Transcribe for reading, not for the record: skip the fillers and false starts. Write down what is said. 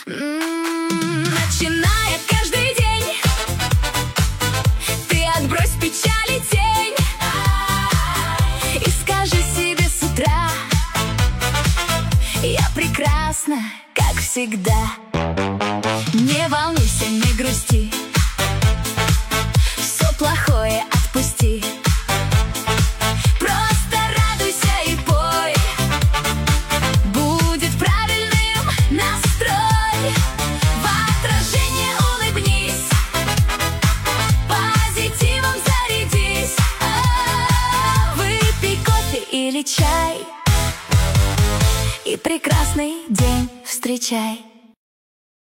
Начиная каждый день, ты отбрось печаль и тень и скажи себе с утра: я прекрасна, как всегда. Не волнуйся, не грусти, все плохое отпусти. Просто радуйся и пой, будет правильным настрой. В отражение улыбнись, позитивом зарядись. Выпей кофе или чай и прекрасный день встречай.